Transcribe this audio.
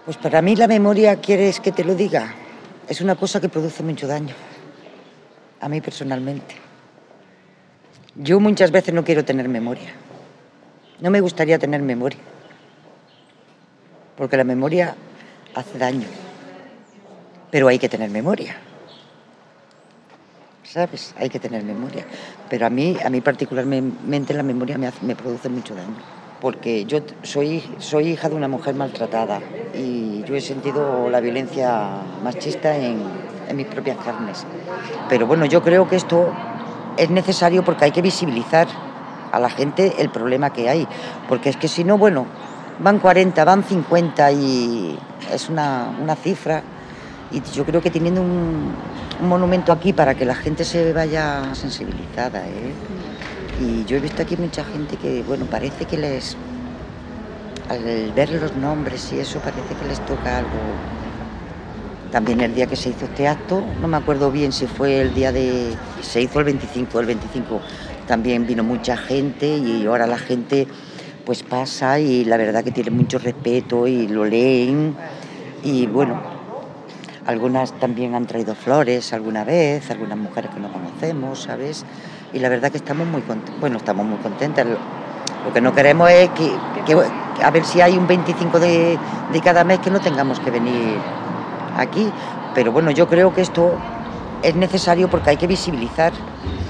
Pues para mí la memoria, ¿quieres que te lo diga? Es una cosa que produce mucho daño. A mí personalmente. Yo muchas veces no quiero tener memoria. No me gustaría tener memoria. Porque la memoria hace daño. Pero hay que tener memoria. ¿Sabes? Hay que tener memoria. Pero a mí particularmente la memoria me produce mucho daño. Porque yo soy hija de una mujer maltratada y yo he sentido la violencia machista en mis propias carnes. Pero bueno, yo creo que esto es necesario porque hay que visibilizar a la gente el problema que hay. Porque es que si no, bueno, van 40, van 50 y es una cifra. Y yo creo que teniendo un monumento aquí para que la gente se vaya sensibilizada, ¿eh? Y yo he visto aquí mucha gente que, bueno, parece que al ver los nombres y eso, parece que les toca algo. También el día que se hizo este acto, no me acuerdo bien si fue el día se hizo el 25, también vino mucha gente y ahora la gente pues pasa y la verdad que tiene mucho respeto y lo leen y bueno, algunas también han traído flores alguna vez, algunas mujeres que no conocemos, ¿sabes? Y la verdad que estamos muy contentas. Lo que no queremos es que a ver si hay un 25 de cada mes que no tengamos que venir aquí. Pero bueno, yo creo que esto es necesario porque hay que visibilizar